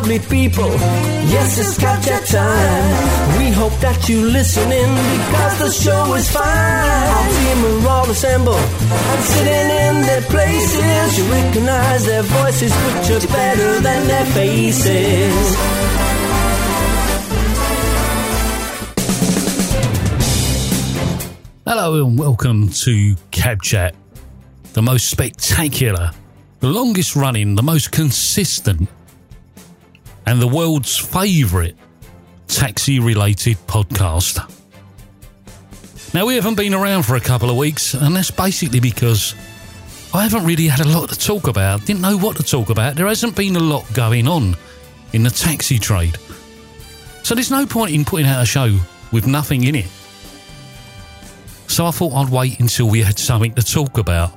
lovely people. Yes, it's Cab Chat time. We hope that you listen in because the show is fine. Our team are all assembled and sitting in their places. You recognize their voices, but you're better than their faces. Hello and welcome to Cab Chat, the most spectacular, the longest running, the most consistent, and the world's favourite taxi-related podcast. Now, we haven't been around for a couple of weeks, and that's basically because I haven't really had a lot to talk about. Didn't know what to talk about. There hasn't been a lot going on in the taxi trade. So there's no point in putting out a show with nothing in it. So I thought I'd wait until we had something to talk about.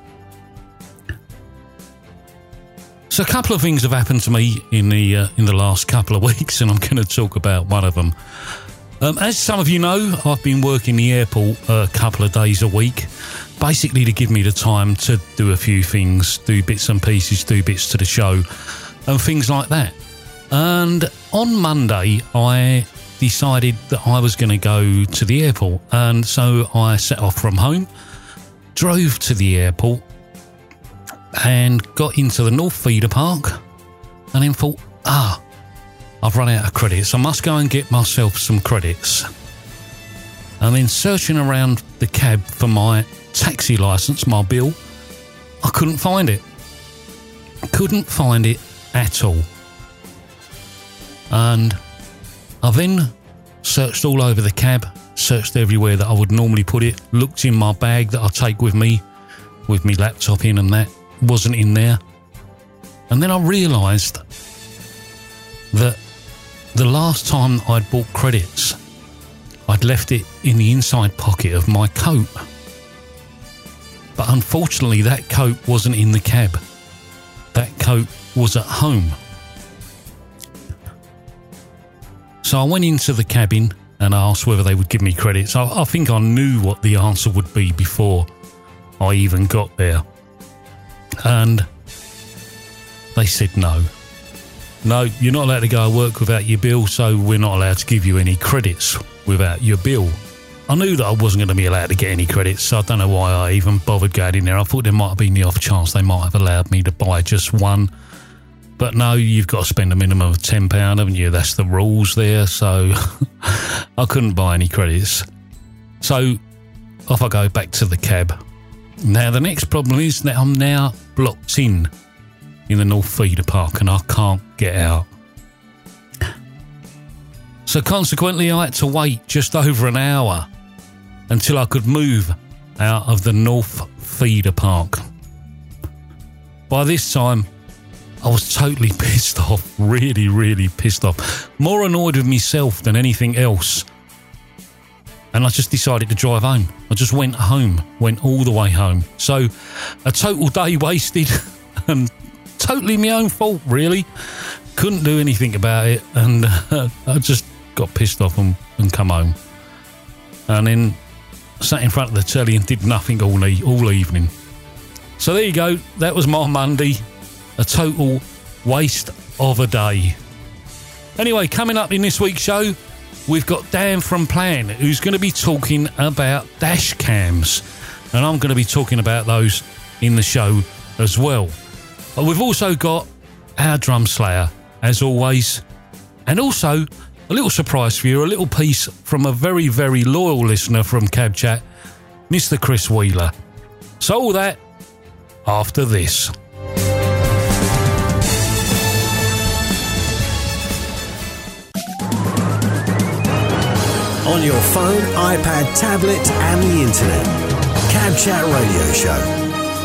So a couple of things have happened to me in the last couple of weeks, and I'm going to talk about one of them. As some of you know, I've been working the airport a couple of days a week, basically to give me the time to do a few things, do bits and pieces, do bits to the show, and things like that. And on Monday, I decided that I was going to go to the airport, and so I set off from home, drove to the airport, and got into the North Feeder Park, and then thought, I've run out of credits. I must go and get myself some credits. And then searching around the cab for my taxi licence, my bill, I couldn't find it. Couldn't find it at all. And I then searched all over the cab, searched everywhere that I would normally put it, looked in my bag that I take with me laptop in, and that wasn't in there. And then I realised that the last time I'd bought credits, I'd left it in the inside pocket of my coat. But unfortunately, that coat wasn't in the cab. That coat was at home. So I went into the cabin and asked whether they would give me credits. I think I knew what the answer would be before I even got there. And they said no. No, you're not allowed to go to work without your bill, so we're not allowed to give you any credits without your bill. I knew that I wasn't going to be allowed to get any credits, so I don't know why I even bothered going in there. I thought there might have been the off chance they might have allowed me to buy just one. But no, you've got to spend a minimum of £10, haven't you? That's the rules there, so I couldn't buy any credits. So off I go back to the cab. Now, the next problem is that I'm now blocked in the North Feeder Park and I can't get out. So consequently, I had to wait just over an hour until I could move out of the North Feeder Park. By this time, I was totally pissed off, really, really pissed off. More annoyed with myself than anything else. And I just decided to drive home. I just went home, went all the way home. So a total day wasted and totally my own fault, really. Couldn't do anything about it, and I just got pissed off and come home. And then sat in front of the telly and did nothing all evening. So there you go. That was my Monday. A total waste of a day. Anyway, coming up in this week's show, we've got Dan from Plan, who's going to be talking about dash cams. And I'm going to be talking about those in the show as well. We've also got our drum slayer, as always. And also, a little surprise for you, a little piece from a very, very loyal listener from Cab Chat, Mr. Chris Wheeler. So all that after this. On your phone, iPad, tablet and the internet. Cab Chat Radio Show.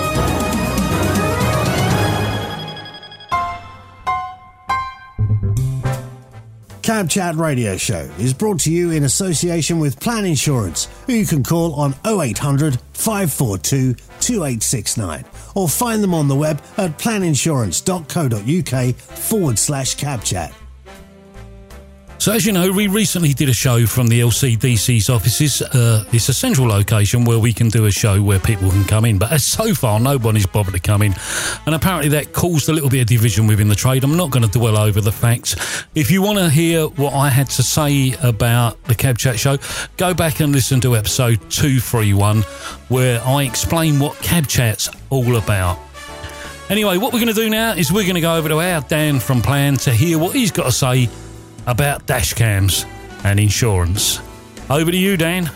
Cab Chat Radio Show is brought to you in association with Plan Insurance, who you can call on 0800 542 2869 or find them on the web at planinsurance.co.uk/cabchat. So as you know, we recently did a show from the LCDC's offices. It's a central location where we can do a show where people can come in. But as so far, nobody's bothered to come in. And apparently that caused a little bit of division within the trade. I'm not going to dwell over the facts. If you want to hear what I had to say about the Cab Chat show, go back and listen to episode 231, where I explain what Cab Chat's all about. Anyway, what we're going to do now is we're going to go over to our Dan from Plan to hear what he's got to say about dash cams and insurance. Over to you, Dan.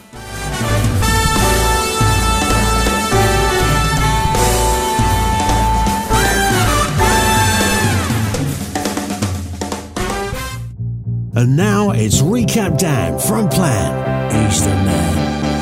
And now it's Recap Dan from Plan. He's the man.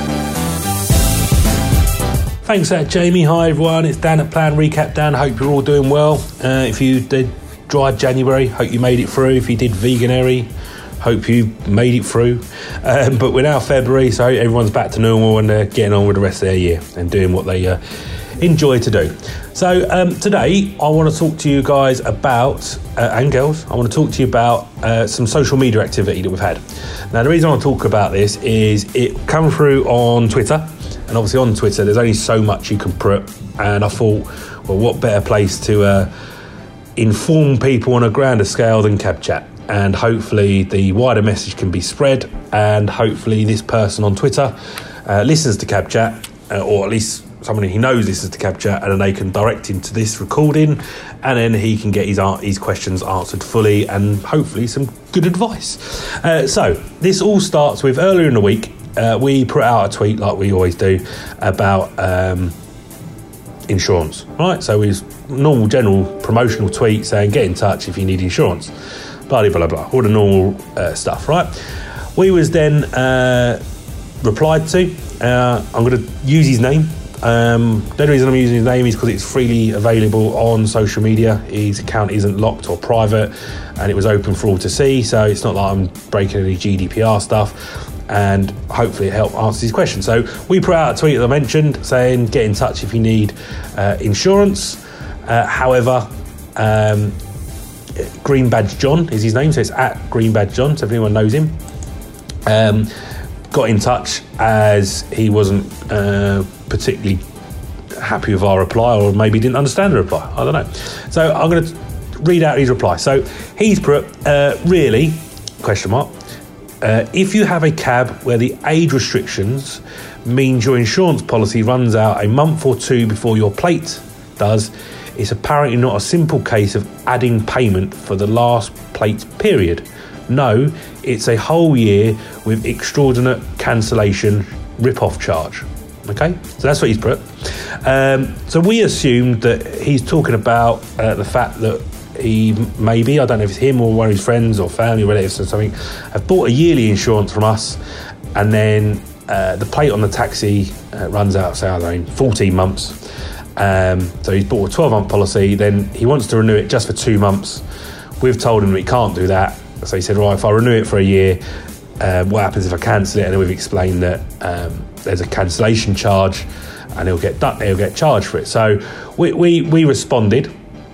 Thanks, Jamie. Hi, everyone. It's Dan at Plan Recap Dan. Hope you're all doing well. If you did dry January, hope you made it through. If you did veganary, hope you made it through. But we're now February, so everyone's back to normal and they're getting on with the rest of their year and doing what they enjoy to do. So today I want to talk to you guys about, and girls, I want to talk to you about some social media activity that we've had. Now, the reason I want to talk about this is it come through on Twitter, and obviously on Twitter there's only so much you can put, and I thought, well, what better place to inform people on a grander scale than Cab Chat, and hopefully the wider message can be spread, and hopefully this person on Twitter listens to Cab Chat, or at least someone he knows listens to Cab Chat, and then they can direct him to this recording, and then he can get his questions answered fully, and hopefully some good advice. So this all starts with earlier in the week, we put out a tweet like we always do about insurance, right? So it's normal general promotional tweet saying get in touch if you need insurance, blah blah blah, all the normal stuff, right? We was then replied to. I'm going to use his name. The only reason I'm using his name is because it's freely available on social media. His account isn't locked or private, and it was open for all to see, so it's not like I'm breaking any GDPR stuff, and hopefully it helped answer his question. So we put out a tweet, as I mentioned, saying get in touch if you need insurance. However, Green Badge John is his name, so it's at Green Badge John, so if anyone knows him, got in touch as he wasn't particularly happy with our reply, or maybe didn't understand the reply, I don't know. So I'm going to read out his reply. So he's put, really, question mark, if you have a cab where the age restrictions means your insurance policy runs out a month or two before your plate does, it's apparently not a simple case of adding payment for the last plate period. No, it's a whole year with extraordinary cancellation rip-off charge. Okay, so that's what he's put. So we assumed that he's talking about the fact that he maybe, I don't know if it's him or one of his friends or family or relatives or something, have bought a yearly insurance from us, and then the plate on the taxi runs out, say, I don't know, 14 months. So he's bought a 12-month policy, then he wants to renew it just for 2 months. We've told him that he can't do that. So he said, right, if I renew it for a year, what happens if I cancel it? And then we've explained that there's a cancellation charge, and he'll get charged for it. So we responded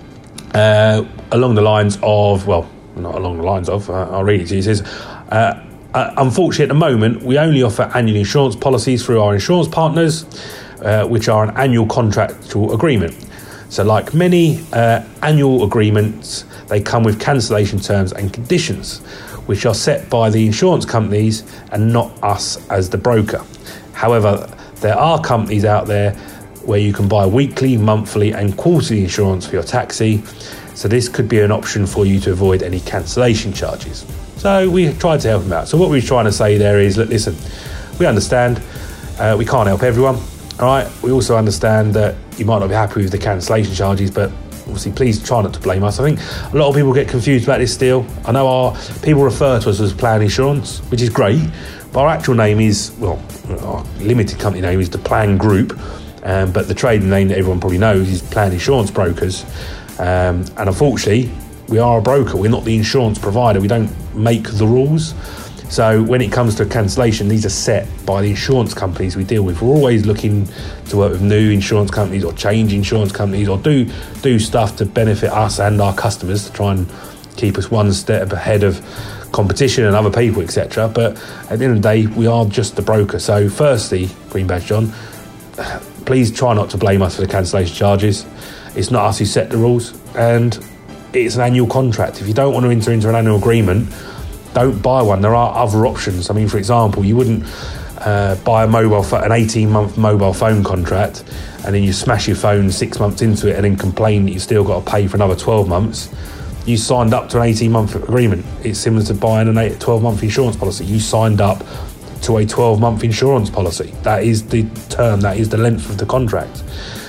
along the lines of, well, not along the lines of, I'll read it to you. It says, unfortunately, at the moment, we only offer annual insurance policies through our insurance partners, which are an annual contractual agreement. So like many annual agreements, they come with cancellation terms and conditions, which are set by the insurance companies and not us as the broker. However, there are companies out there where you can buy weekly, monthly and quarterly insurance for your taxi. So this could be an option for you to avoid any cancellation charges. So we tried to help him out. So what we're trying to say there is, look, listen, we understand we can't help everyone. All right. We also understand that you might not be happy with the cancellation charges, but obviously please try not to blame us. I think a lot of people get confused about this deal. I know our people refer to us as Plan Insurance, which is great, but our actual name is, well, our limited company name is the Plan Group, but the trading name that everyone probably knows is Plan Insurance Brokers. And unfortunately, we are a broker. We're not the insurance provider. We don't make the rules. So when it comes to cancellation, these are set by the insurance companies we deal with. We're always looking to work with new insurance companies or change insurance companies or do stuff to benefit us and our customers, to try and keep us one step ahead of competition and other people, etc. But at the end of the day, we are just the broker. So firstly, Green Badge John, please try not to blame us for the cancellation charges. It's not us who set the rules, and it's an annual contract. If you don't want to enter into an annual agreement, don't buy one. There are other options. I mean, for example, you wouldn't buy an 18-month mobile phone contract, and then you smash your phone 6 months into it and then complain that you still got to pay for another 12 months. You signed up to an 18-month agreement. It's similar to buying a 12-month insurance policy. You signed up to a 12-month insurance policy. That is the term, that is the length of the contract.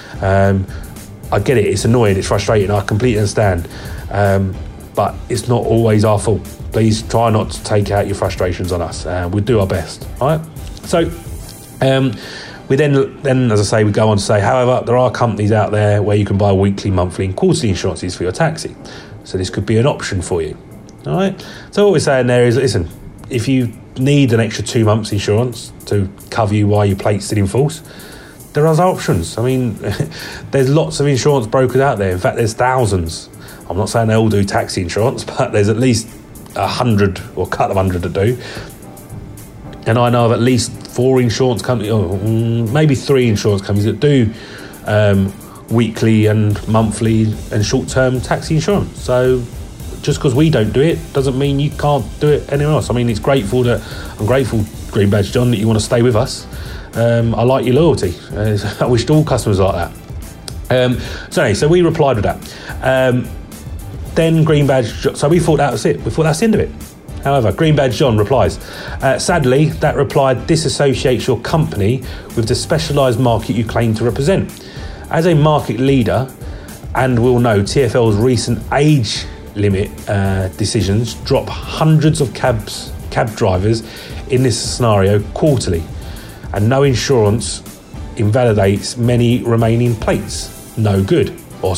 I get it, it's annoying, it's frustrating, I completely understand. But it's not always our fault. Please try not to take out your frustrations on us. We'll do our best. All right? So, we then, as I say, we go on to say, however, there are companies out there where you can buy weekly, monthly and quarterly insurances for your taxi. So this could be an option for you. All right? So what we're saying there is, listen, if you need an extra 2 months insurance to cover you while your plate's still in force, there are other options. I mean, there's lots of insurance brokers out there. In fact, there's thousands. I'm not saying they all do taxi insurance, but there's at least 100 or a couple of hundred that do. And I know of at least 4 insurance companies, or maybe 3 insurance companies that do weekly and monthly and short-term taxi insurance. So just because we don't do it doesn't mean you can't do it anywhere else. I mean, I'm grateful, Green Badge John, that you want to stay with us. I like your loyalty. I wish all customers like that. So we replied with that. Then Green Badge, so we thought that was it. We thought that's the end of it. However, Green Badge John replies, sadly, that reply disassociates your company with the specialised market you claim to represent. As a market leader, and we'll know TfL's recent age limit decisions drop hundreds of cab drivers in this scenario quarterly, and no insurance invalidates many remaining plates. Not good.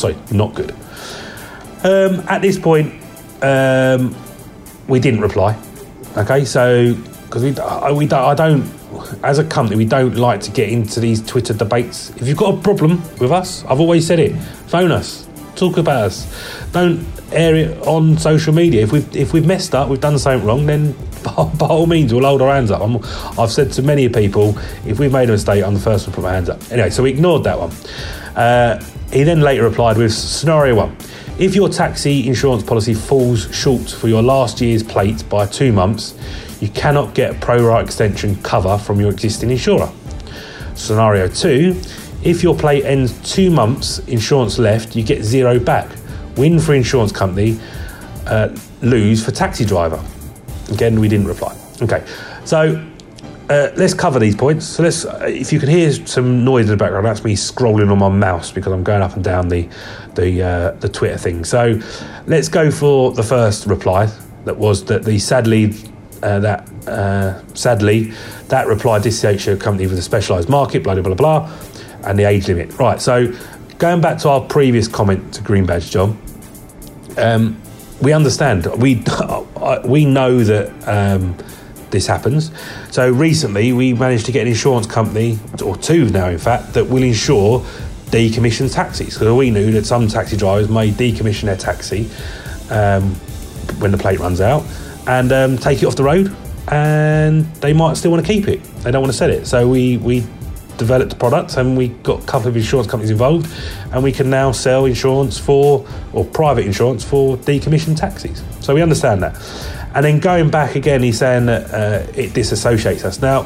At this point, we didn't reply. Okay, so because I don't, as a company, we don't like to get into these Twitter debates. If you've got a problem with us, I've always said it, phone us, talk about us. Don't air it on social media. If we've messed up, we've done something wrong, then by all means, we'll hold our hands up. I've said to many people, if we've made a mistake, I'm the first to put my hands up. Anyway, so we ignored that one. He then later replied with scenario 1. If your taxi insurance policy falls short for your last year's plate by 2 months, you cannot get pro rata extension cover from your existing insurer. Scenario 2, if your plate ends 2 months insurance left, you get 0 back. Win for insurance company, lose for taxi driver. Again, we didn't reply. Okay, so let's cover these points. So if you can hear some noise in the background, that's me scrolling on my mouse because I'm going up and down the Twitter thing. So let's go for the first reply. That was that sadly that reply disassociates your company with a specialised market, blah, blah, blah, blah, and the age limit. Right, so going back to our previous comment to Green Badge John, we understand. We know that this happens. So recently we managed to get an insurance company, or 2 now in fact, that will insure decommissioned taxis. Because we knew that some taxi drivers may decommission their taxi when the plate runs out and take it off the road, and they might still want to keep it. They don't want to sell it. So we developed a product and we got a couple of insurance companies involved, and we can now sell insurance or private insurance for decommissioned taxis. So we understand that. And then going back again, he's saying that it disassociates us. Now,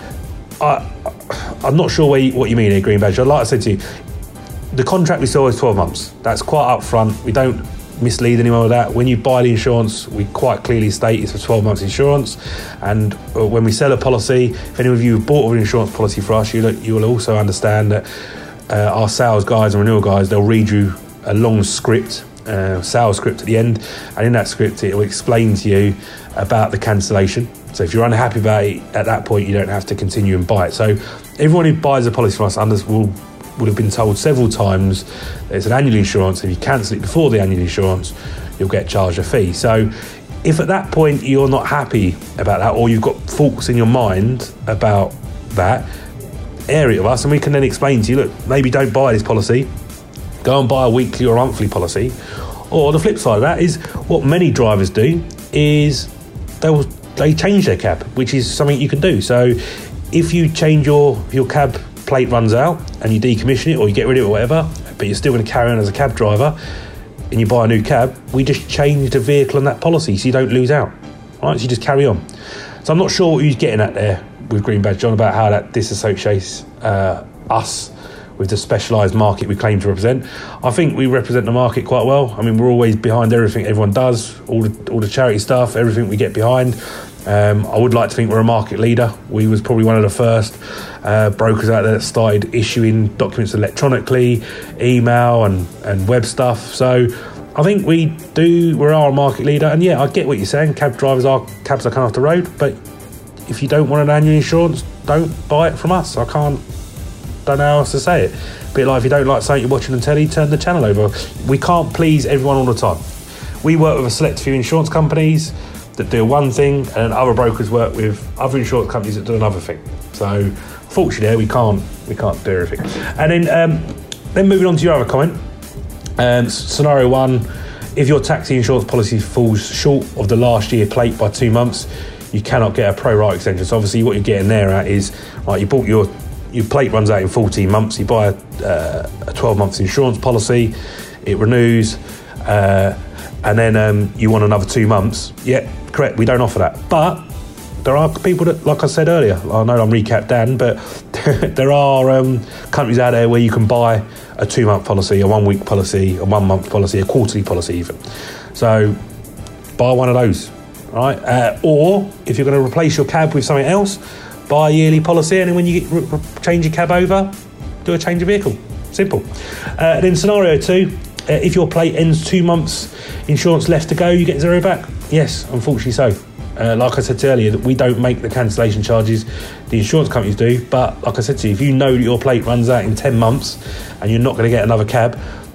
I'm not sure what you mean here, Green Badge. Like I said to you, the contract we saw is 12 months. That's quite upfront. We don't mislead anyone with that. When you buy the insurance, we quite clearly state it's for 12 months insurance. And when we sell a policy, if any of you have bought an insurance policy for us, you will also understand that our sales guys and renewal guys, they'll read you a long script, sales script at the end, and in that script it will explain to you about the cancellation. So if you're unhappy about it at that point, you don't have to continue and buy it. So everyone who buys a policy from us would have been told several times that it's an annual insurance. If you cancel it before the annual insurance, you'll get charged a fee. So if at that point you're not happy about that, or you've got thoughts in your mind about that, air it with us and we can then explain to you, look, maybe don't buy this policy, go and buy a weekly or monthly policy. Or the flip side of that is what many drivers do is they change their cab, which is something you can do. So if you change your cab plate runs out and you decommission it or you get rid of it or whatever, but you're still going to carry on as a cab driver and you buy a new cab, we just change the vehicle on that policy so you don't lose out. Right, so you just carry on. So I'm not sure what you're getting at there with Green Badge John about how that disassociates us with the specialised market we claim to represent. I think we represent the market quite well. I mean, we're always behind everything everyone does, all the charity stuff, everything we get behind. I would like to think we're a market leader. We was probably one of the first brokers out there that started issuing documents electronically, email and web stuff. So I think we are a market leader. And yeah, I get what you're saying. Cabs are coming off the road, but if you don't want an annual insurance, don't buy it from us. I don't know how else to say it. A bit like if you don't like something you're watching on telly, turn the channel over. We can't please everyone all the time. We work with a select few insurance companies that do one thing, and other brokers work with other insurance companies that do another thing. So fortunately we can't do everything. And then moving on to your other comment, scenario 1, if your taxi insurance policy falls short of the last year plate by 2 months, you cannot get a pro rata extension. So obviously what you're getting there at is, right, you bought your plate runs out in 14 months, you buy a 12 months insurance policy, it renews, and then you want another 2 months. Yeah, correct, we don't offer that. But there are people that, like I said earlier, I know I'm recap Dan, but there are companies out there where you can buy a 2-month policy, a 1-week policy, a 1-month policy, a quarterly policy even. So buy one of those, right? Or if you're going to replace your cab with something else, buy a yearly policy, and then when you change your cab over, do a change of vehicle. Simple. Then scenario 2, if your plate ends 2 months, insurance left to go, you get zero back. Yes, unfortunately so. Like I said earlier, that we don't make the cancellation charges, the insurance companies do. But like I said to you, if you know that your plate runs out in 10 months and you're not going to get another cab,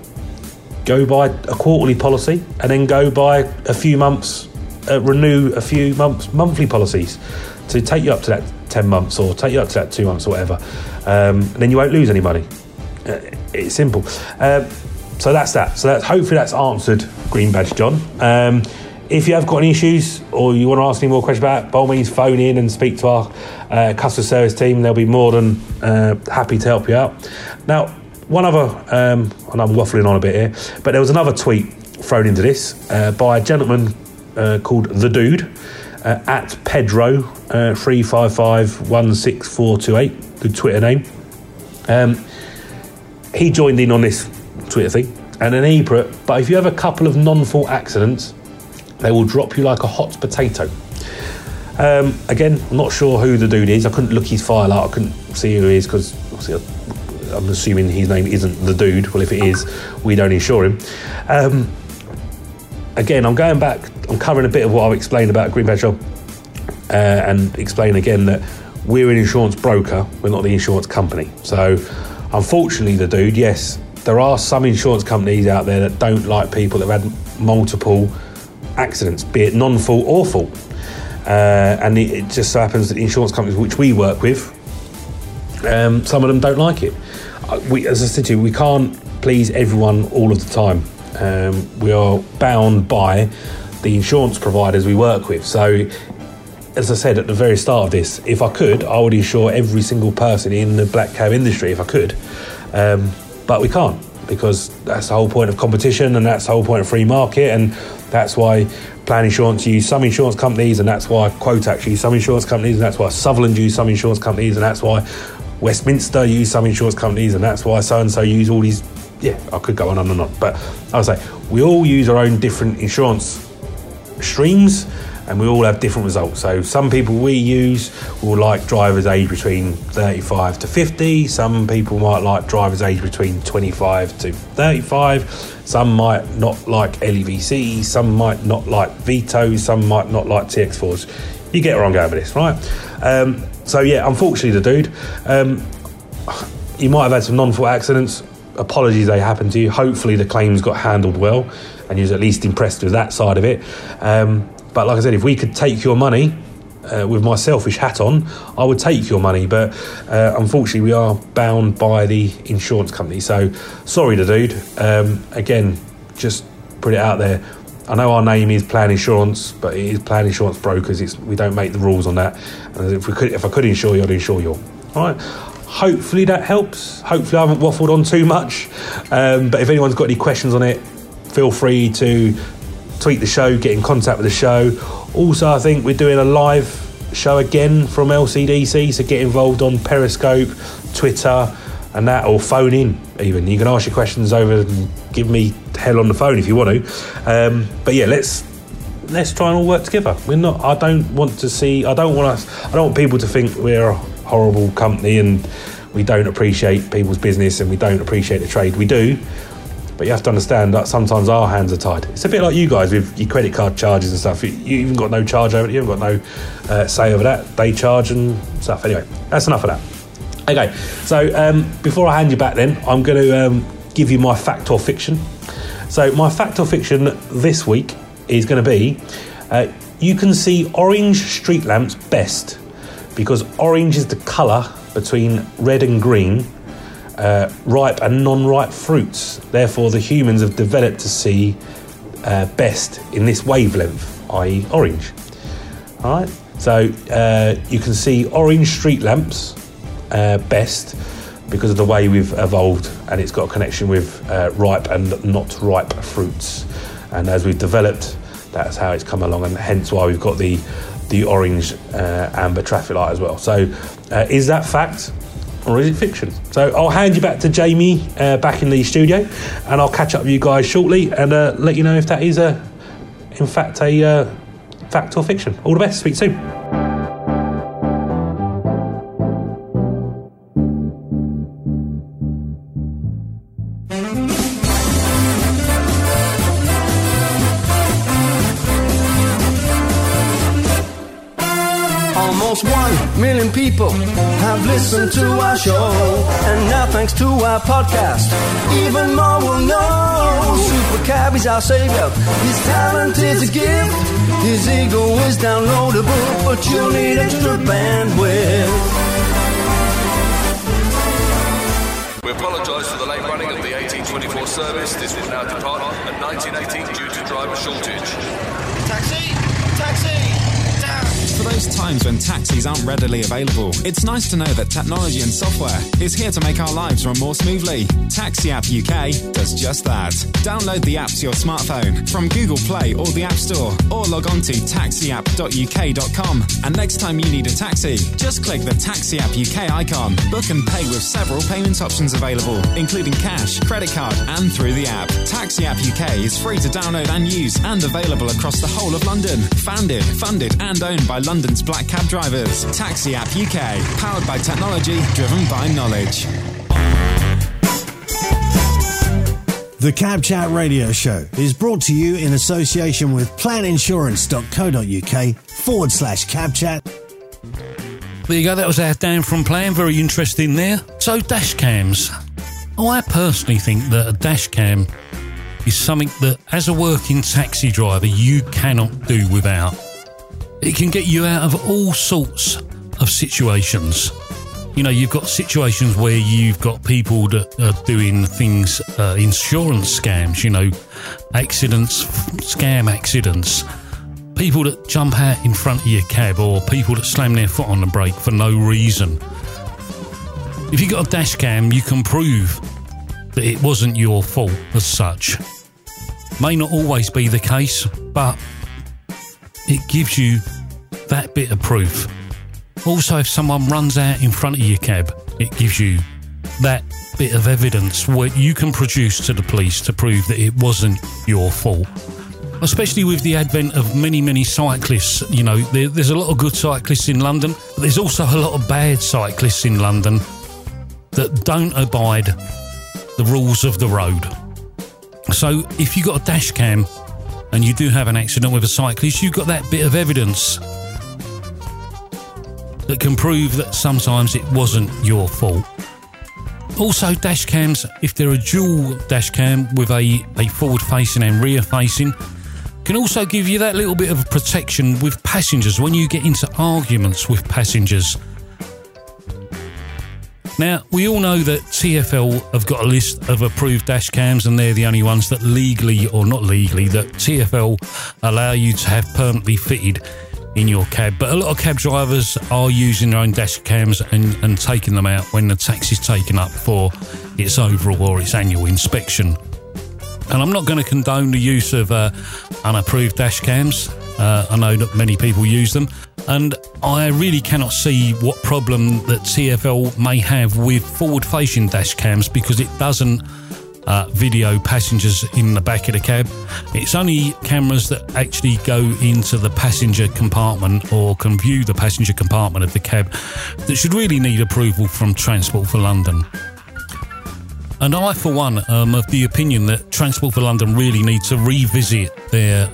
go buy a quarterly policy and then go buy a few months, renew a few months monthly policies to take you up to that 10 months or take you up to that 2 months or whatever. And then you won't lose any money. It's simple. So that's that. So hopefully that's answered Green Badge John. If you have got any issues or you want to ask any more questions about it, by all means phone in and speak to our customer service team. They'll be more than happy to help you out. Now, one other, and I'm waffling on a bit here, but there was another tweet thrown into this by a gentleman called The Dude at Pedro 355164228, good Twitter name. He joined in on this Twitter thing, and then he put, but if you have a couple of non-fault accidents, they will drop you like a hot potato. Again, I'm not sure who The Dude is. I couldn't look his file out. I couldn't see who he is because I'm assuming his name isn't The Dude. Well, if it is, we don't insure him. Again, I'm going back. I'm covering a bit of what I've explained about Green Badge John, and explain again that we're an insurance broker. We're not the insurance company. So, unfortunately, The Dude, yes, there are some insurance companies out there that don't like people that have had multiple accidents, be it non-fault or fault. And it just so happens that the insurance companies which we work with, some of them don't like it. As I said to you, we can't please everyone all of the time. We are bound by the insurance providers we work with. So, as I said at the very start of this, if I could, I would insure every single person in the black cab industry if I could. But we can't, because that's the whole point of competition, and that's the whole point of free market, and that's why Plan Insurance use some insurance companies, and that's why Quotax use some insurance companies, and that's why Sutherland use some insurance companies, and that's why Westminster use some insurance companies, and that's why so-and-so use all these. Yeah, I could go on and on. But I would say we all use our own different insurance streams, and we all have different results. So some people we use will like drivers aged between 35 to 50. Some people might like drivers aged between 25 to 35. Some might not like LEVC. Some might not like Vito. Some might not like TX4s. You get where I'm going with this, right? So yeah, unfortunately, The Dude, you might have had some non-fault accidents. Apologies they happened to you. Hopefully the claims got handled well and you was at least impressed with that side of it. But like I said, if we could take your money, with my selfish hat on, I would take your money. But unfortunately, we are bound by the insurance company. So sorry, The Dude. Again, just put it out there. I know our name is Plan Insurance, but it is Plan Insurance Brokers. We don't make the rules on that. And if I could insure you, I'd insure you. All right. Hopefully that helps. Hopefully I haven't waffled on too much. But if anyone's got any questions on it, feel free to tweet the show, get in contact with the show. Also, I think we're doing a live show again from LCDC, so get involved on Periscope, Twitter, and that, or phone in even. You can ask your questions over and give me hell on the phone if you want to. But yeah, let's try and all work together. I don't want people to think we're a horrible company and we don't appreciate people's business and we don't appreciate the trade. We do, but you have to understand that sometimes our hands are tied. It's a bit like you guys with your credit card charges and stuff. You even got no charge over it. You haven't got no say over that. They charge and stuff. Anyway, that's enough of that. Okay, so before I hand you back then, I'm going to give you my fact or fiction. So my fact or fiction this week is going to be, you can see orange street lamps best because orange is the colour between red and green, ripe and non-ripe fruits. Therefore, the humans have developed to see best in this wavelength, i.e. orange. All right, so you can see orange street lamps best because of the way we've evolved, and it's got a connection with ripe and not ripe fruits. And as we've developed, that's how it's come along, and hence why we've got the orange amber traffic light as well. So is that fact or is it fiction? So I'll hand you back to Jamie back in the studio, and I'll catch up with you guys shortly and let you know if that is in fact a fact or fiction. All the best, speak soon. Almost 1 million people have listened to our show, and now thanks to our podcast, even more will know. Super Cab is our savior, his talent is a gift, his ego is downloadable, but you'll need extra bandwidth. We apologise for the late running of the 1824 service. This will now depart at 1918 due to driver shortage. Taxi! Taxi! For those times when taxis aren't readily available, it's nice to know that technology and software is here to make our lives run more smoothly. Taxi App UK does just that. Download the app to your smartphone from Google Play or the App Store, or log on to taxiapp.uk.com. And next time you need a taxi, just click the Taxi App UK icon. Book and pay with several payment options available, including cash, credit card, and through the app. Taxi App UK is free to download and use, and available across the whole of London. Founded, funded, and owned by London's black cab drivers. Taxi App UK, powered by technology, driven by knowledge. The Cab Chat Radio Show is brought to you in association with planinsurance.co.uk/Cab Chat. There you go, that was our Dan from Plan, very interesting there. So dash cams. I personally think that a dash cam is something that as a working taxi driver you cannot do without. It can get you out of all sorts of situations. You know, you've got situations where you've got people that are doing things, insurance scams, you know, accidents, scam accidents, people that jump out in front of your cab, or people that slam their foot on the brake for no reason. If you've got a dash cam, you can prove that it wasn't your fault as such. May not always be the case, but it gives you that bit of proof. Also, if someone runs out in front of your cab, it gives you that bit of evidence where you can produce to the police to prove that it wasn't your fault. Especially with the advent of many, many cyclists. You know, there's a lot of good cyclists in London, but there's also a lot of bad cyclists in London that don't abide the rules of the road. So if you've got a dash cam and you do have an accident with a cyclist, you've got that bit of evidence that can prove that sometimes it wasn't your fault. Also, dash cams, if they're a dual dash cam with a forward-facing and rear-facing, can also give you that little bit of protection with passengers when you get into arguments with passengers. Now, we all know that TfL have got a list of approved dash cams, and they're the only ones that legally, or not legally, that TfL allow you to have permanently fitted in your cab. But a lot of cab drivers are using their own dash cams and taking them out when the taxi's taken up for its overall or its annual inspection. And I'm not going to condone the use of unapproved dash cams. I know that many people use them, and I really cannot see what problem that TfL may have with forward-facing dash cams, because it doesn't video passengers in the back of the cab. It's only cameras that actually go into the passenger compartment or can view the passenger compartment of the cab that should really need approval from Transport for London. And I, for one, am of the opinion that Transport for London really need to revisit their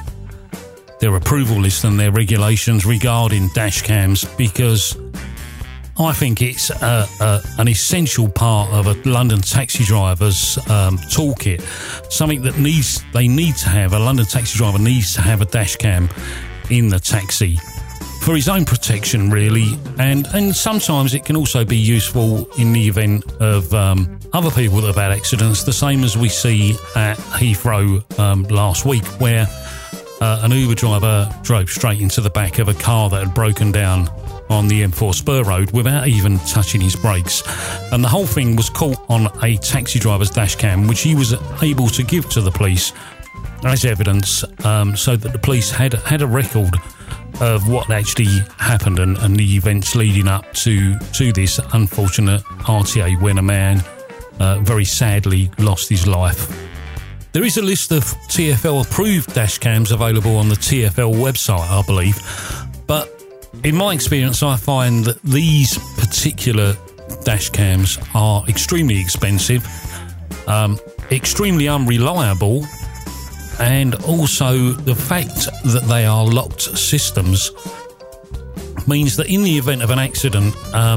approval list and their regulations regarding dash cams, because I think it's an essential part of a London taxi driver's toolkit. Something that they need to have. A London taxi driver needs to have a dash cam in the taxi for his own protection, really, and sometimes it can also be useful in the event of other people that have had accidents, the same as we see at Heathrow last week, where an Uber driver drove straight into the back of a car that had broken down on the M4 Spur Road without even touching his brakes. And the whole thing was caught on a taxi driver's dash cam, which he was able to give to the police as evidence, so that the police had a record of what actually happened and the events leading up to this unfortunate RTA when a man very sadly lost his life. There is a list of TfL approved dash cams available on the TfL website, I believe, but in my experience I find that these particular dash cams are extremely expensive, extremely unreliable, and also the fact that they are locked systems means that in the event of an accident,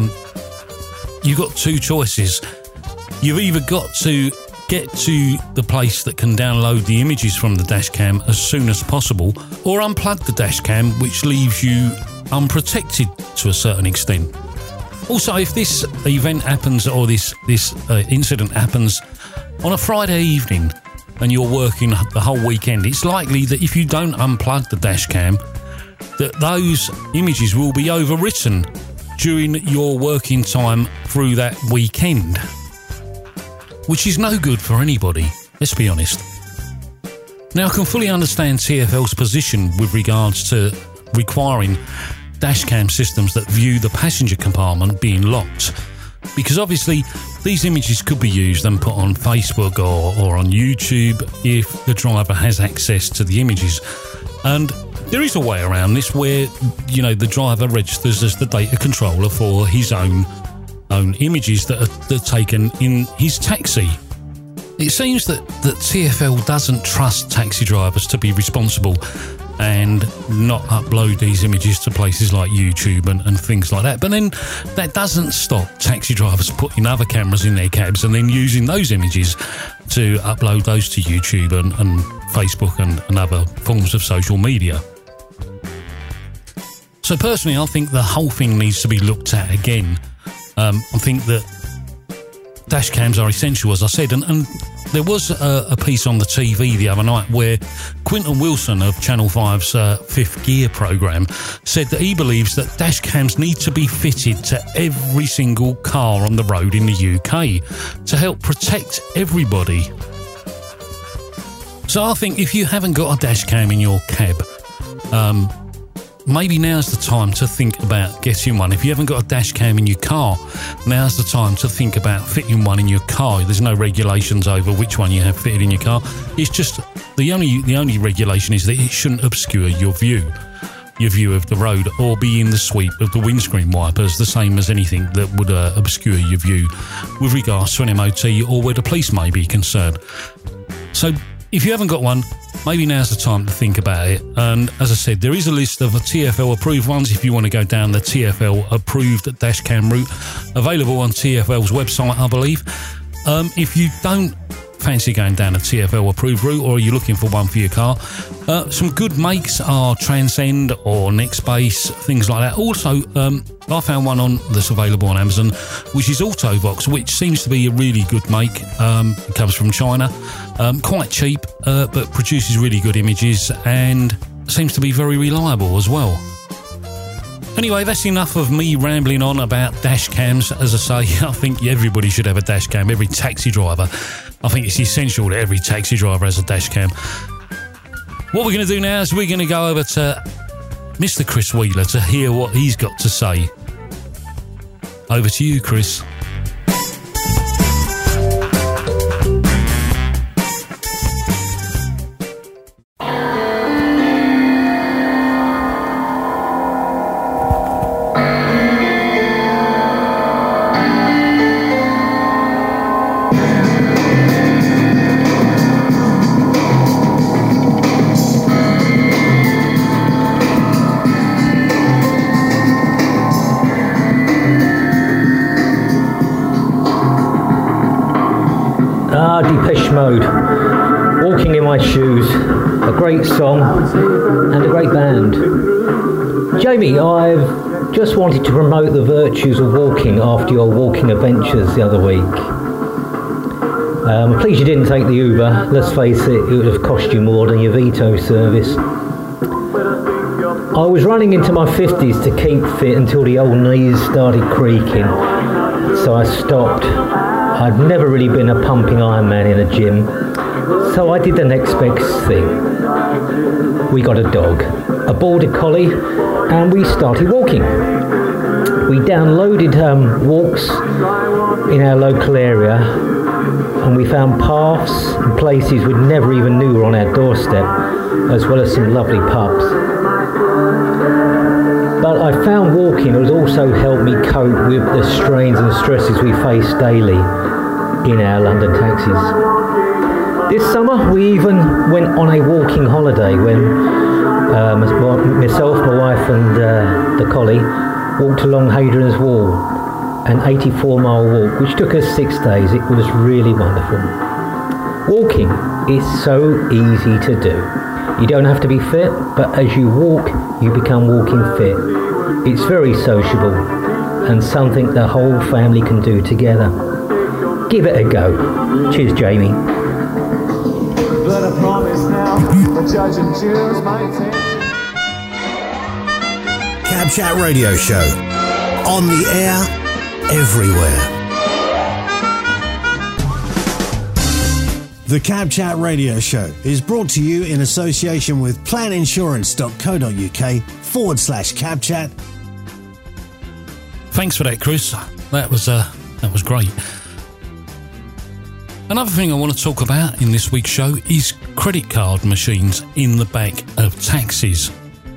you've got two choices. You've either got to get to the place that can download the images from the dash cam as soon as possible, or unplug the dash cam, which leaves you unprotected to a certain extent. Also, if this event happens, or this incident happens on a Friday evening and you're working the whole weekend, it's likely that if you don't unplug the dash cam, that those images will be overwritten during your working time through that weekend, which is no good for anybody, let's be honest. Now, I can fully understand TfL's position with regards to requiring dashcam systems that view the passenger compartment being locked, because obviously these images could be used and put on Facebook or on YouTube if the driver has access to the images. And there is a way around this where, you know, the driver registers as the data controller for his own images that are taken in his taxi. It seems that TfL doesn't trust taxi drivers to be responsible and not upload these images to places like YouTube and things like that. But then that doesn't stop taxi drivers putting other cameras in their cabs and then using those images to upload those to YouTube and Facebook and other forms of social media. So personally, I think the whole thing needs to be looked at again. I think that dash cams are essential, as I said, and there was a piece on the TV the other night where Quinton Wilson of Channel 5's Fifth Gear programme said that he believes that dash cams need to be fitted to every single car on the road in the UK to help protect everybody. So I think if you haven't got a dash cam in your cab, maybe now's the time to think about getting one. If you haven't got a dash cam in your car, now's the time to think about fitting one in your car. There's no regulations over which one you have fitted in your car. It's just the only regulation is that it shouldn't obscure your view of the road or be in the sweep of the windscreen wipers, the same as anything that would obscure your view with regards to an MOT or where the police may be concerned. So if you haven't got one, maybe now's the time to think about it. And as I said, there is a list of TfL approved ones if you want to go down the TfL approved dashcam route, available on TfL's website, I believe. If you don't fancy going down a TfL approved route, or are you looking for one for your car? Some good makes are Transcend or Nextbase, things like that. Also, I found one that's available on Amazon, which is Autovox, which seems to be a really good make. It comes from China, quite cheap, but produces really good images and seems to be very reliable as well. Anyway, that's enough of me rambling on about dash cams. As I say, I think everybody should have a dash cam. Every taxi driver. I think it's essential that every taxi driver has a dash cam. What we're going to do now is we're going to go over to Mr. Chris Wheeler to hear what he's got to say. Over to you, Chris. Depeche Mode, Walking in My Shoes, a great song and a great band. Jamie, I've just wanted to promote the virtues of walking after your walking adventures the other week. I'm pleased you didn't take the Uber. Let's face it, it would have cost you more than your Vito service. I was running into my 50s to keep fit until the old knees started creaking, so I stopped. I'd never really been a pumping Iron Man in a gym, so I did the next best thing. We got a dog, a border collie, and we started walking. We downloaded walks in our local area, and we found paths and places we never even knew were on our doorstep, as well as some lovely pubs. But I found walking has also helped me cope with the strains and stresses we face daily in our London taxis. This summer we even went on a walking holiday when myself, my wife and the collie walked along Hadrian's Wall, an 84-mile walk which took us 6 days. It was really wonderful. Walking is so easy to do. You don't have to be fit, but as you walk, you become walking fit. It's very sociable and something the whole family can do together. Give it a go. Cheers, Jamie. But I promise now, the judge and jurors might take. Cab Chat Radio Show. On the air, everywhere. The Cab Chat Radio Show is brought to you in association with planinsurance.co.uk/Cab Chat. Thanks for that, Chris. That was great. Another thing I want to talk about in this week's show is credit card machines in the back of taxis.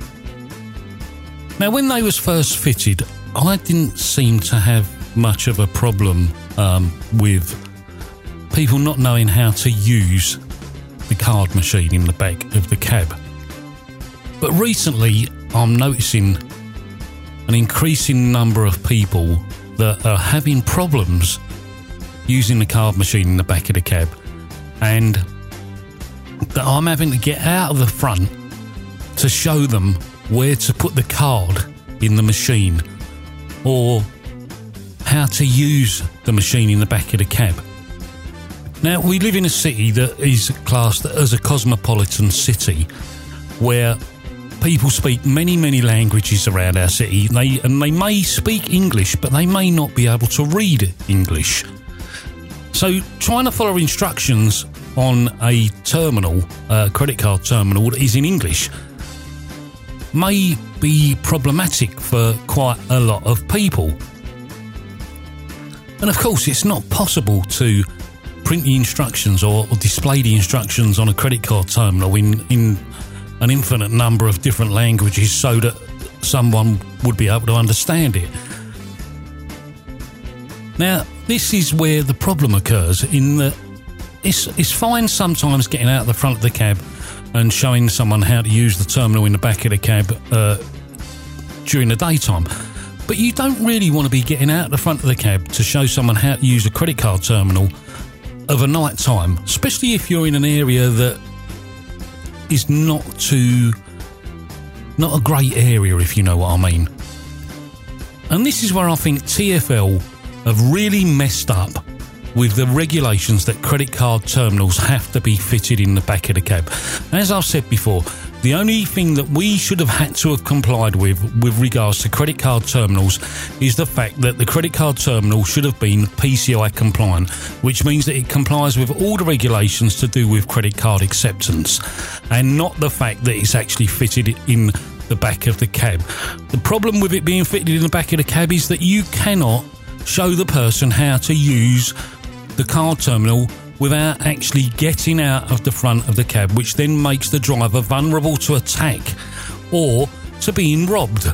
Now, when they was first fitted, I didn't seem to have much of a problem with people not knowing how to use the card machine in the back of the cab. But recently, I'm noticing an increasing number of people that are having problems using the card machine in the back of the cab, and that I'm having to get out of the front to show them where to put the card in the machine or how to use the machine in the back of the cab. Now, we live in a city that is classed as a cosmopolitan city where people speak many, many languages around our city. They may speak English, but they may not be able to read English. So trying to follow instructions on a terminal, credit card terminal that is in English, may be problematic for quite a lot of people. And of course, it's not possible to print the instructions or display the instructions on a credit card terminal in an infinite number of different languages so that someone would be able to understand it. Now, this is where the problem occurs, in that it's fine sometimes getting out of the front of the cab and showing someone how to use the terminal in the back of the cab during the daytime. But you don't really want to be getting out of the front of the cab to show someone how to use a credit card terminal of a night time, especially if you're in an area that is not a great area, if you know what I mean. And this is where I think TfL have really messed up with the regulations that credit card terminals have to be fitted in the back of the cab. As I've said before, the only thing that we should have had to have complied with regards to credit card terminals is the fact that the credit card terminal should have been PCI compliant, which means that it complies with all the regulations to do with credit card acceptance, and not the fact that it's actually fitted in the back of the cab. The problem with it being fitted in the back of the cab is that you cannot show the person how to use the card terminal without actually getting out of the front of the cab, which then makes the driver vulnerable to attack or to being robbed.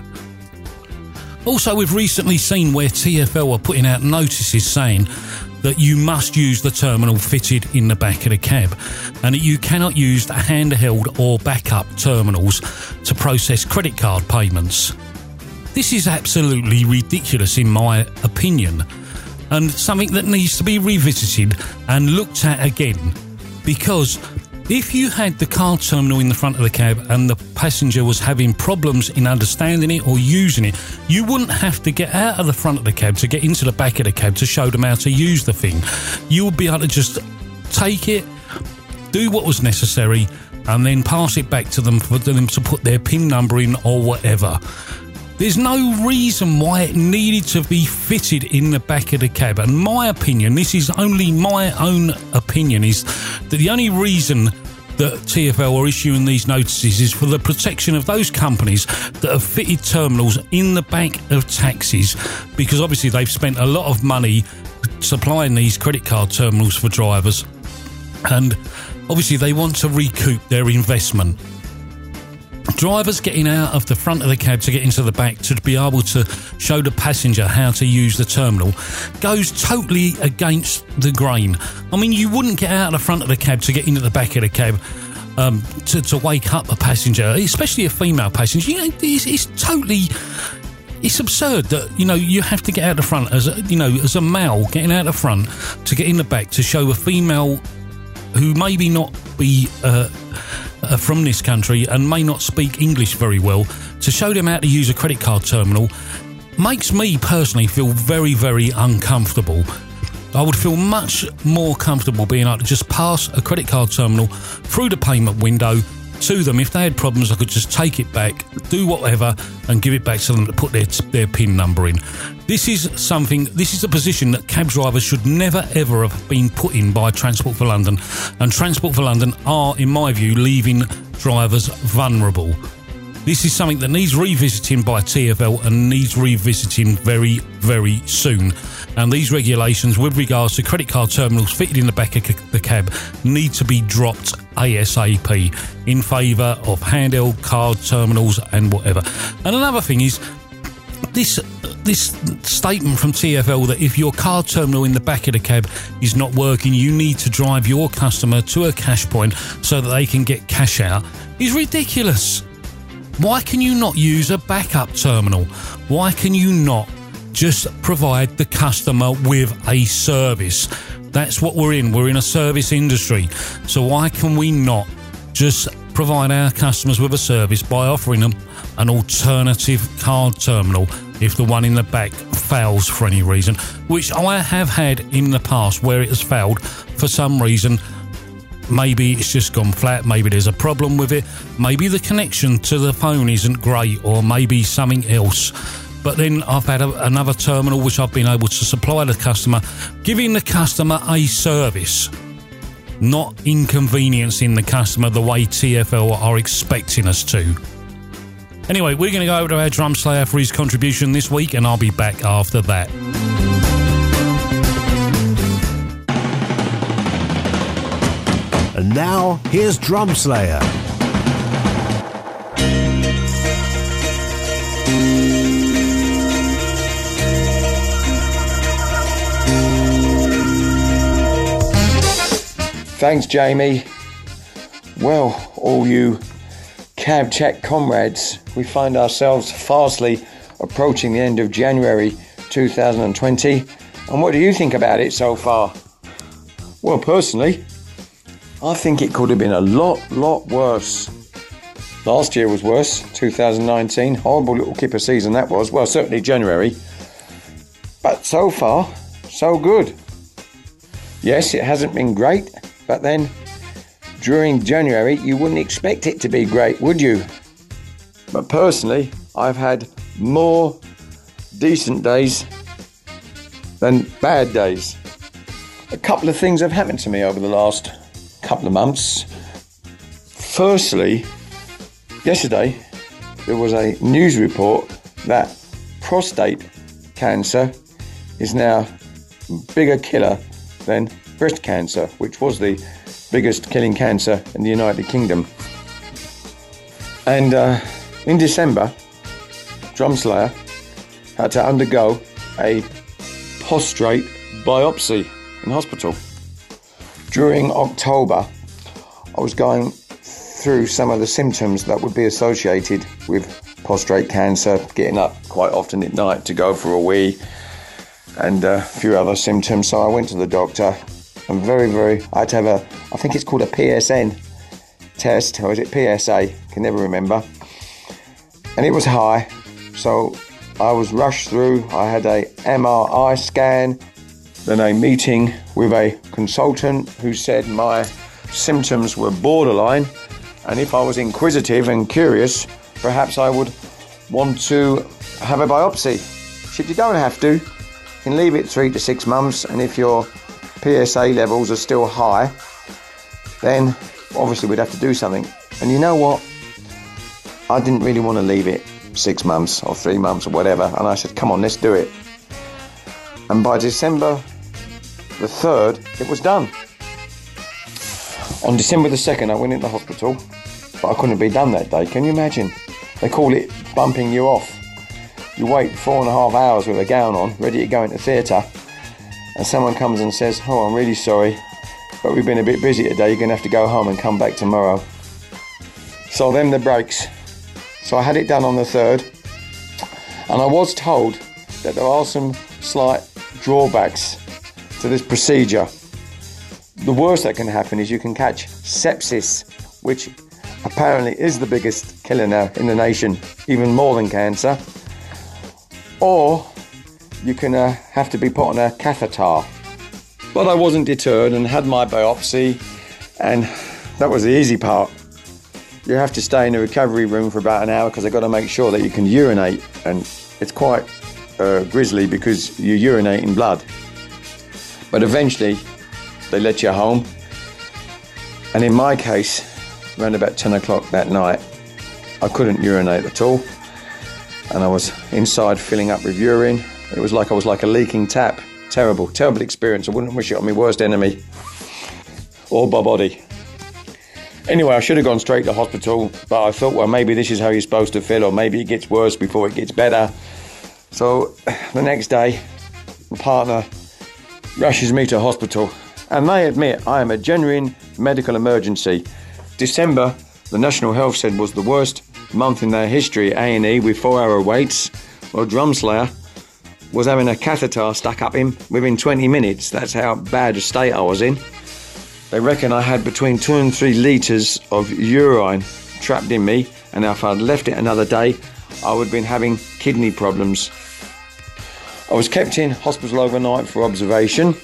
Also, we've recently seen where TfL are putting out notices saying that you must use the terminal fitted in the back of the cab, and that you cannot use the handheld or backup terminals to process credit card payments. This is absolutely ridiculous in my opinion, and something that needs to be revisited and looked at again, because if you had the card terminal in the front of the cab and the passenger was having problems in understanding it or using it, you wouldn't have to get out of the front of the cab to get into the back of the cab to show them how to use the thing. You would be able to just take it, do what was necessary, and then pass it back to them for them to put their PIN number in or whatever. There's no reason why it needed to be fitted in the back of the cab. And my opinion, this is only my own opinion, is that the only reason that TfL are issuing these notices is for the protection of those companies that have fitted terminals in the back of taxis, because obviously they've spent a lot of money supplying these credit card terminals for drivers, and obviously they want to recoup their investment. Drivers getting out of the front of the cab to get into the back to be able to show the passenger how to use the terminal goes totally against the grain. I mean, you wouldn't get out of the front of the cab to get into the back of the cab to wake up a passenger, especially a female passenger. You know, it's absurd that, you know, you have to get out the front as a male getting out the front to get in the back to show a female who maybe not be from this country and may not speak English very well, to show them how to use a credit card terminal makes me personally feel very, very uncomfortable. I would feel much more comfortable being able to just pass a credit card terminal through the payment window to them. If they had problems, I could just take it back, do whatever, and give it back to them to put their PIN number in. This is a position that cab drivers should never ever have been put in by Transport for London, and Transport for London are, in my view, leaving drivers vulnerable. This is something that needs revisiting by TfL and needs revisiting very, very soon. And these regulations with regards to credit card terminals fitted in the back of the cab need to be dropped ASAP in favour of handheld card terminals and whatever. And another thing is this statement from TfL that if your card terminal in the back of the cab is not working, you need to drive your customer to a cash point so that they can get cash out is ridiculous. Why can you not use a backup terminal? Why can you not just provide the customer with a service? That's what we're in. We're in a service industry. So why can we not just provide our customers with a service by offering them an alternative card terminal if the one in the back fails for any reason, which I have had in the past where it has failed for some reason. Maybe it's just gone flat, maybe there's a problem with it, maybe the connection to the phone isn't great, or maybe something else. But then I've had another terminal which I've been able to supply the customer, giving the customer a service, not inconveniencing the customer the way TfL are expecting us to. Anyway, we're going to go over to our drum slayer for his contribution this week, and I'll be back after that. And now, here's Drum Slayer. Thanks, Jamie. Well, all you cab chat comrades, we find ourselves fastly approaching the end of January 2020. And what do you think about it so far? Well, personally, I think it could have been a lot worse. Last year was worse, 2019. Horrible little kipper season that was. Well, certainly January. But so far, so good. Yes, it hasn't been great, but then during January, you wouldn't expect it to be great, would you? But personally, I've had more decent days than bad days. A couple of things have happened to me over the last couple of months. Firstly, yesterday there was a news report that prostate cancer is now a bigger killer than breast cancer, which was the biggest killing cancer in the United Kingdom. And in December, Drumslayer had to undergo a prostate biopsy in hospital. During October, I was going through some of the symptoms that would be associated with prostate cancer, getting up quite often at night to go for a wee, and a few other symptoms. So I went to the doctor, and I had to have I think it's called a PSN test, or is it PSA? Can never remember. And it was high, so I was rushed through. I had a MRI scan, then a meeting with a consultant who said my symptoms were borderline, and if I was inquisitive and curious, perhaps I would want to have a biopsy. She said, you don't have to. You can leave it 3 to 6 months, and if your PSA levels are still high, then obviously we'd have to do something. And you know what? I didn't really want to leave it 6 months or 3 months or whatever, and I said, come on, let's do it. And by December the 3rd, it was done. On December the 2nd, I went into the hospital, but I couldn't be done that day. Can you imagine? They call it bumping you off. You wait 4.5 hours with a gown on, ready to go into theatre, and someone comes and says, oh, I'm really sorry, but we've been a bit busy today, you're going to have to go home and come back tomorrow. So them the breaks. So I had it done on the 3rd, and I was told that there are some slight drawbacks to this procedure. The worst that can happen is you can catch sepsis, which apparently is the biggest killer now in the nation, even more than cancer. Or you can have to be put on a catheter. But I wasn't deterred and had my biopsy, and that was the easy part. You have to stay in the recovery room for about an hour because they've got to make sure that you can urinate, and it's quite grisly because you urinate in blood. But eventually they let you home, and in my case, around about 10 o'clock that night, I couldn't urinate at all, and I was inside filling up with urine. It was like I was like a leaking tap. Terrible experience. I wouldn't wish it on my worst enemy or my body. Anyway, I should have gone straight to hospital, but I thought, well, maybe this is how you're supposed to feel, or maybe it gets worse before it gets better. So the next day, my partner rushes me to hospital, and they admit I am a genuine medical emergency. December, the National Health said, was the worst month in their history at A&E with 4-hour waits. Well, Drumslayer was having a catheter stuck up him within 20 minutes. That's how bad a state I was in. They reckon I had between 2 and 3 litres of urine trapped in me, and if I'd left it another day, I would have been having kidney problems. I was kept in hospital overnight for observation,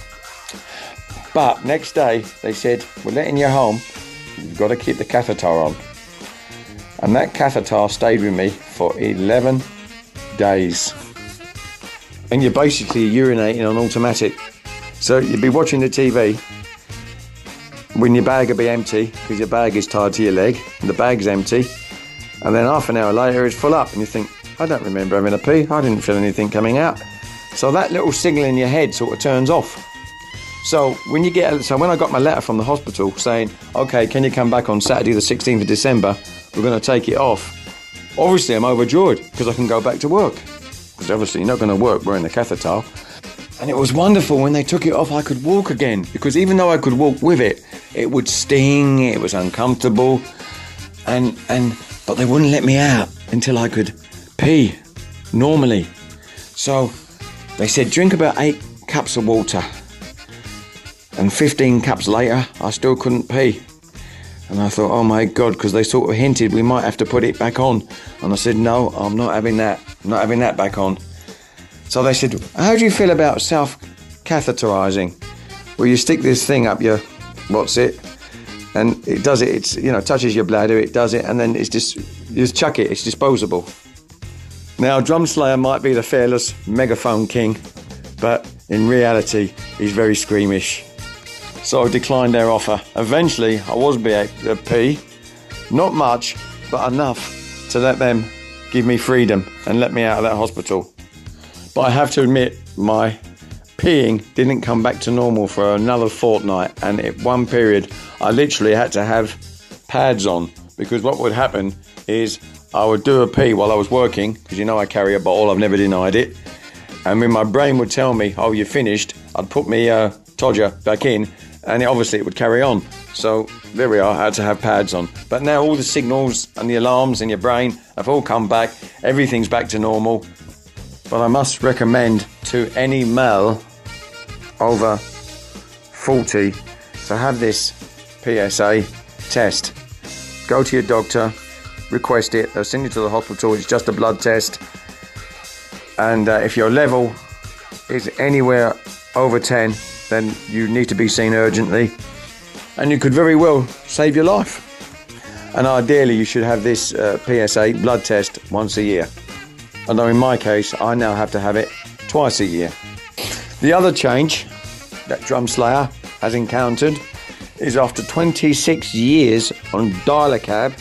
but next day they said, we're letting you home, you've got to keep the catheter on. And that catheter stayed with me for 11 days. And you're basically urinating on automatic. So you'd be watching the TV when your bag would be empty, because your bag is tied to your leg, and the bag's empty, and then half an hour later it's full up, and you think, I don't remember having a pee, I didn't feel anything coming out. So that little signal in your head sort of turns off. So when I got my letter from the hospital saying, okay, can you come back on Saturday the 16th of December, we're going to take it off. Obviously I'm overjoyed because I can go back to work, because obviously you're not going to work wearing the catheter. And it was wonderful when they took it off, I could walk again, because even though I could walk with it, it would sting, it was uncomfortable, but they wouldn't let me out until I could pee normally. So they said, drink about 8 cups of water. And 15 cups later, I still couldn't pee. And I thought, oh my God, because they sort of hinted we might have to put it back on. And I said, no, I'm not having that. I'm not having that back on. So they said, how do you feel about self-catheterising? Well, you stick this thing up your, and it does it. It's, touches your bladder, it does it, and then it's just, you just chuck it, it's disposable. Now, Drumslayer might be the fearless megaphone king, but in reality, he's very squeamish. So I declined their offer. Eventually, I was able to pee. Not much, but enough to let them give me freedom and let me out of that hospital. But I have to admit, my peeing didn't come back to normal for another fortnight. And at one period, I literally had to have pads on, because what would happen is I would do a pee while I was working, because I carry a bottle, I've never denied it. And when my brain would tell me, oh, you're finished, I'd put me Todger back in, and it would carry on. So there we are, I had to have pads on. But now all the signals and the alarms in your brain have all come back, everything's back to normal. But I must recommend to any male over 40 to have this PSA test. Go to your doctor, request it, they'll send you to the hospital, it's just a blood test. And if your level is anywhere over 10, then you need to be seen urgently, and you could very well save your life. And ideally you should have this PSA blood test once a year. Although in my case, I now have to have it twice a year. The other change that Drumslayer has encountered is after 26 years on Dial-A-Cab,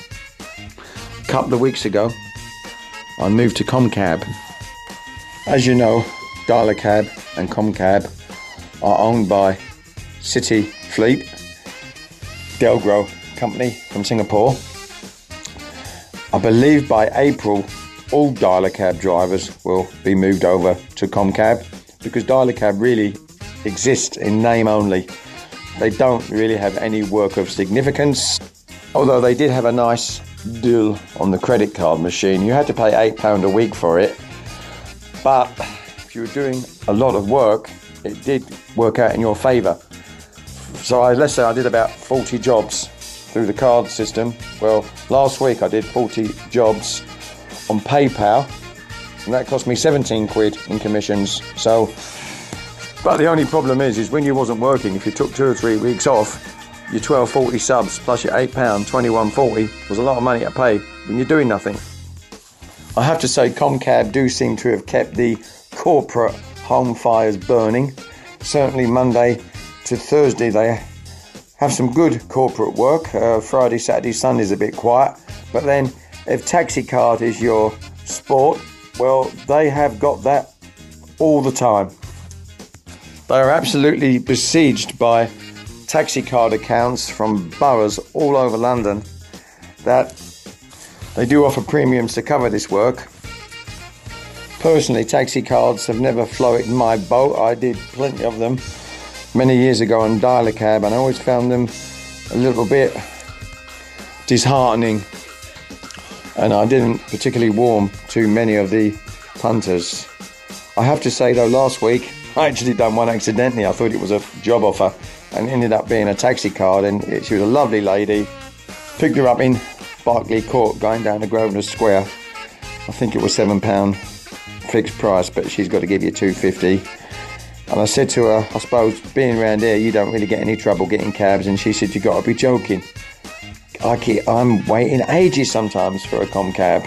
a couple of weeks ago, I moved to Comcab. As you know, Dial-A-Cab and Comcab are owned by City Fleet, Delgro company from Singapore. I believe by April, all Dial-A-Cab drivers will be moved over to Comcab, because Dial-A-Cab really exists in name only. They don't really have any work of significance, although they did have a nice deal on the credit card machine. You had to pay £8 a week for it, but if you were doing a lot of work, it did work out in your favour. So let's say I did about 40 jobs through the card system. Well, last week I did 40 jobs on PayPal, and that cost me 17 quid in commissions. But the only problem is when you wasn't working, if you took 2 or 3 weeks off, your 12.40 subs plus your £8, 21.40 was a lot of money to pay when you're doing nothing. I have to say Comcab do seem to have kept the corporate home fires burning. Certainly Monday to Thursday they have some good corporate work. Friday, Saturday, Sunday's a bit quiet. But then if taxi card is your sport, well, they have got that all the time. They are absolutely besieged by taxi card accounts from boroughs all over London that they do offer premiums to cover this work. Personally, taxi cards have never floated my boat. I did plenty of them many years ago on Dial-A-Cab, and I always found them a little bit disheartening, and I didn't particularly warm to many of the punters. I have to say though, last week I actually done one accidentally. I thought it was a job offer and ended up being a taxi card, and she was a lovely lady. Picked her up in Berkeley Court going down to Grosvenor Square. I think it was £7 fixed price, but she's got to give you £2.50. And I said to her, I suppose being around here you don't really get any trouble getting cabs, and she said, you got to be joking. I'm waiting ages sometimes for a Comcab.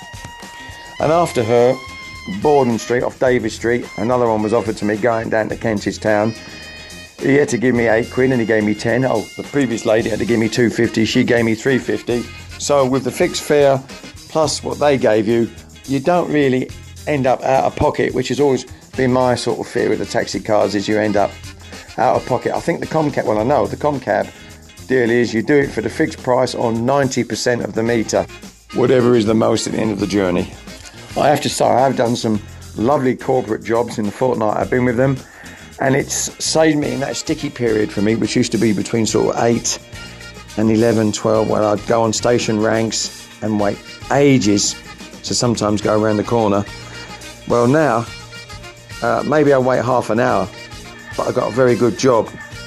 And after her, Borden Street off Davis Street, another one was offered to me going down to Kentish Town. He had to give me 8 quid and he gave me 10. Oh, the previous lady had to give me £2.50, she gave me £3.50. So with the fixed fare plus what they gave you, you don't really end up out of pocket, which has always been my sort of fear with the taxi cars, is you end up out of pocket. I think the Comcab, well I know, the Comcab deal is you do it for the fixed price on 90% of the meter, whatever is the most at the end of the journey. I have to say, I have done some lovely corporate jobs in the fortnight I've been with them, and it's saved me in that sticky period for me, which used to be between sort of 8 and 11, 12, when I'd go on station ranks and wait ages to sometimes go around the corner. Well now, maybe I wait half an hour, but I got a very good job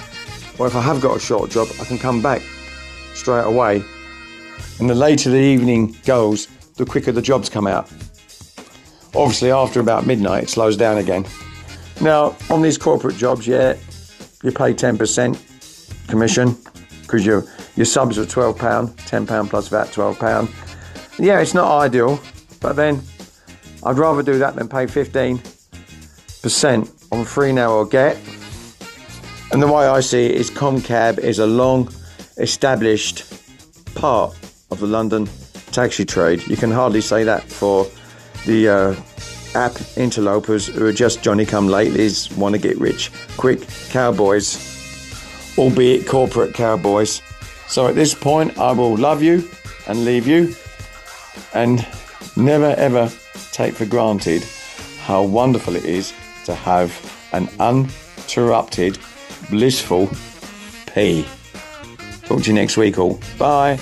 or if I have got a short job, I can come back straight away. And the later the evening goes, the quicker the jobs come out. Obviously, after about midnight, it slows down again. Now, on these corporate jobs, you pay 10% commission because your subs are £12, £10 plus VAT, £12. Yeah, it's not ideal, but then I'd rather do that than pay 15% on free now or get. And the way I see it is Comcab is a long established part of the London taxi trade. You can hardly say that for the app interlopers who are just Johnny-come-latelys, want to get rich quick cowboys, albeit corporate cowboys. So at this point, I will love you and leave you, and never ever take for granted how wonderful it is to have an uninterrupted, blissful pee. Talk to you next week all. Bye.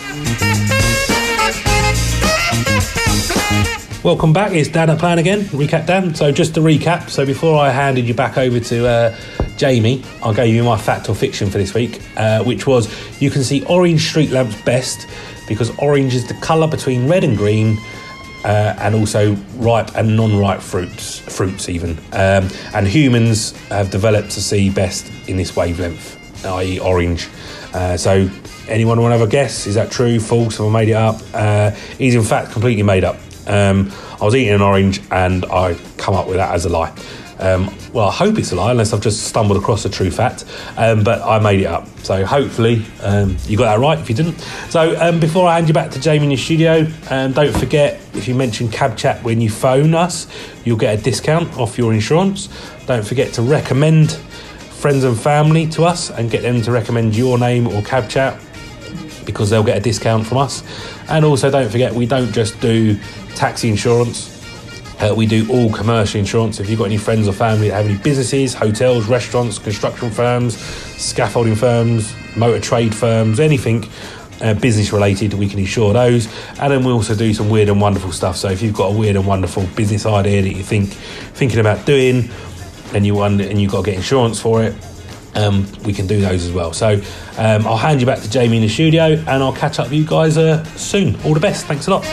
Welcome back, it's Dan at Plan again, Recap Dan. So just to recap, so before I handed you back over to Jamie, I gave you my fact or fiction for this week, which was you can see orange street lamps best because orange is the colour between red and green, and also ripe and non-ripe fruits even. And humans have developed to see best in this wavelength, i.e. orange. So anyone want to have a guess? Is that true, false, have I made it up? Is in fact completely made up. I was eating an orange and I come up with that as a lie. Well, I hope it's a lie unless I've just stumbled across a true fact, but I made it up. So hopefully you got that right if you didn't. So before I hand you back to Jamie in the studio, don't forget, if you mention Cab Chat when you phone us, you'll get a discount off your insurance. Don't forget to recommend friends and family to us and get them to recommend your name or Cab Chat because they'll get a discount from us. And also don't forget, we don't just do taxi insurance. We do all commercial insurance. If you've got any friends or family that have any businesses, hotels, restaurants, construction firms, scaffolding firms, motor trade firms, anything business related, we can insure those. And then we also do some weird and wonderful stuff. So if you've got a weird and wonderful business idea that you're thinking about doing and you've got to get insurance for it, we can do those as well. So I'll hand you back to Jamie in the studio and I'll catch up with you guys soon. All the best. Thanks a lot.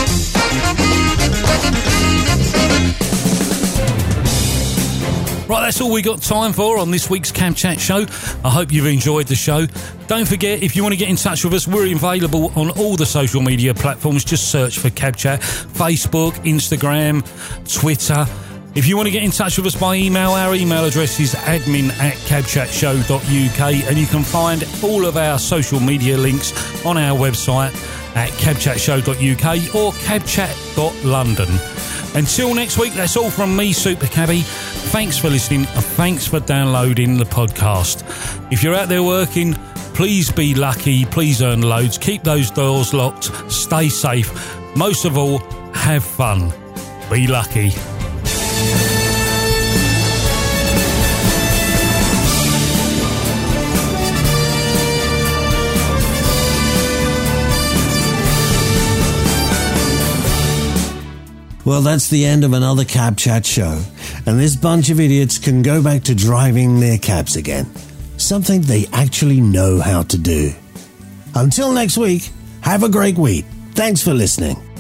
Right, that's all we got time for on this week's Cab Chat show. I hope you've enjoyed the show. Don't forget, if you want to get in touch with us, we're available on all the social media platforms. Just search for Cab Chat, Facebook, Instagram, Twitter. If you want to get in touch with us by email, our email address is admin@cabchatshow.uk, and you can find all of our social media links on our website at cabchatshow.uk or cabchat.london. Until next week, that's all from me, Super Cabby. Thanks for listening and thanks for downloading the podcast. If you're out there working, please be lucky, please earn loads, keep those doors locked, stay safe. Most of all, have fun. Be lucky. Well, that's the end of another Cab Chat show, and this bunch of idiots can go back to driving their cabs again. Something they actually know how to do. Until next week, have a great week. Thanks for listening.